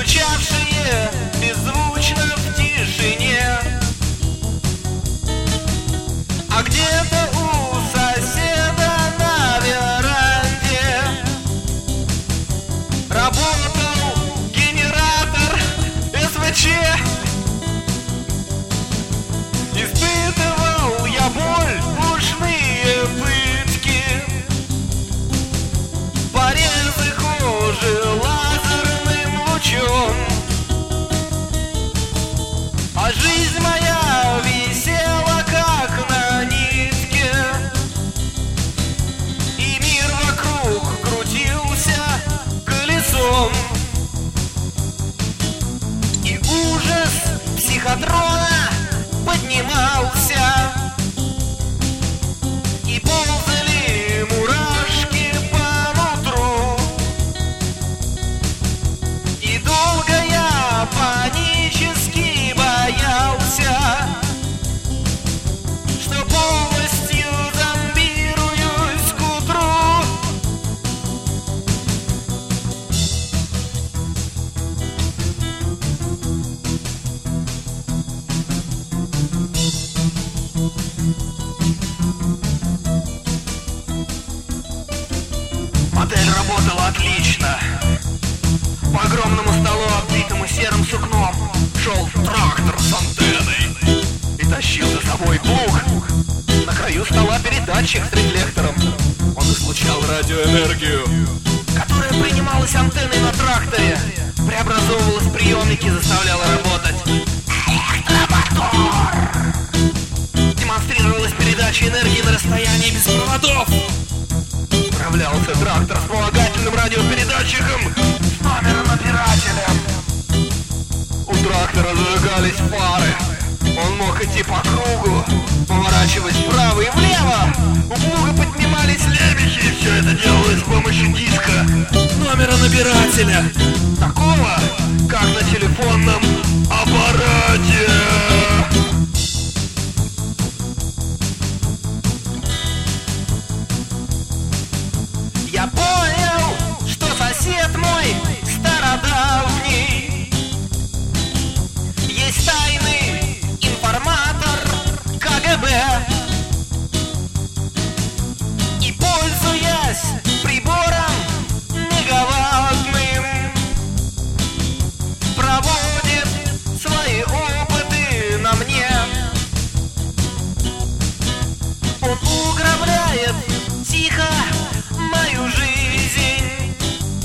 звучавшие беззвучно в тишине. А где-то у соседа на веранде работал генератор СВЧ. Испытывал я боль, ушные пытки, порезы кожи лазерным лучом. А жизнь моя висела как на нитке, и мир вокруг крутился колесом. И ужас психотрона поднимался, и ползали мурашки по нутру. И долго я панически боялся, что полностью зомбируюсь к утру. Модель работала отлично. По огромному столу, оббитому серым сукном, шел трактор с антенной и тащил за собой плуг. На краю стола передатчик с рефлектором. Он излучал радиоэнергию, которая принималась антенной на тракторе, преобразовывалась в приемники, заставляла работать. Демонстрировалась передача энергии на расстоянии без проводов. Управлялся трактор вспомогательным радиопередатчиком с номеронабирателем. У трактора зажигались фары. Он мог идти по кругу, поворачивать вправо и влево. У плуга поднимались лемехи, и все это делалось с помощью диска номеронабирателя, такого, как на телефонном аппарате. Я понял, что сосед мой стародавний, есть тайный информатор КГБ. И, пользуясь прибором мегаваттным, проводит свои опыты на мне. Он угрожает тихо мою жизнь,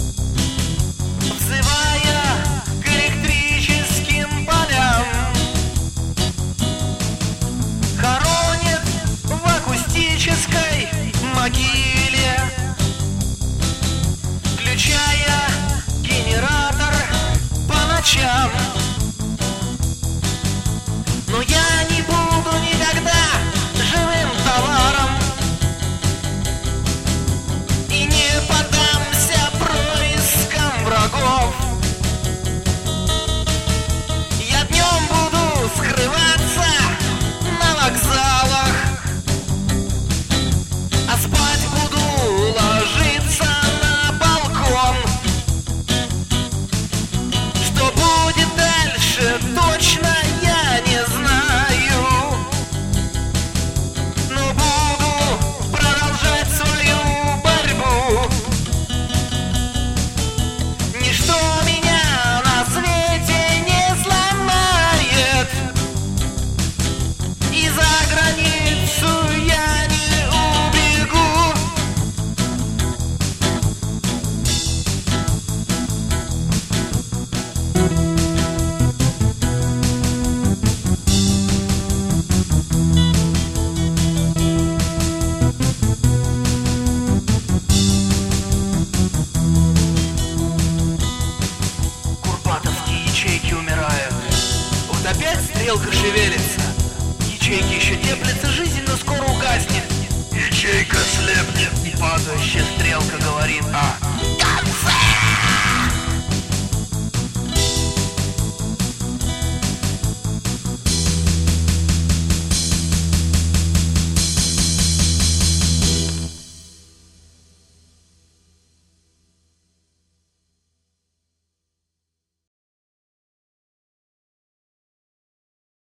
взывая к электрическим полям, хоронит в акустической могиле, включая генератор по ночам. Но я не буду никогда живым товаром и не поддамся проискам врагов. Я днем буду скрываться на вокзалах, а спать буду ложиться на балкон. Что будет дальше, точно я не знаю, но буду продолжать свою борьбу. Ничто меня на свете не сломает, и за границу я не убегу. Курпатовские ячейки умирают. Вот опять стрелка шевелится. Ячейки еще теплится, жизнь, но скоро угаснет. Ячейка слепнет. И падающая стрелка говорит: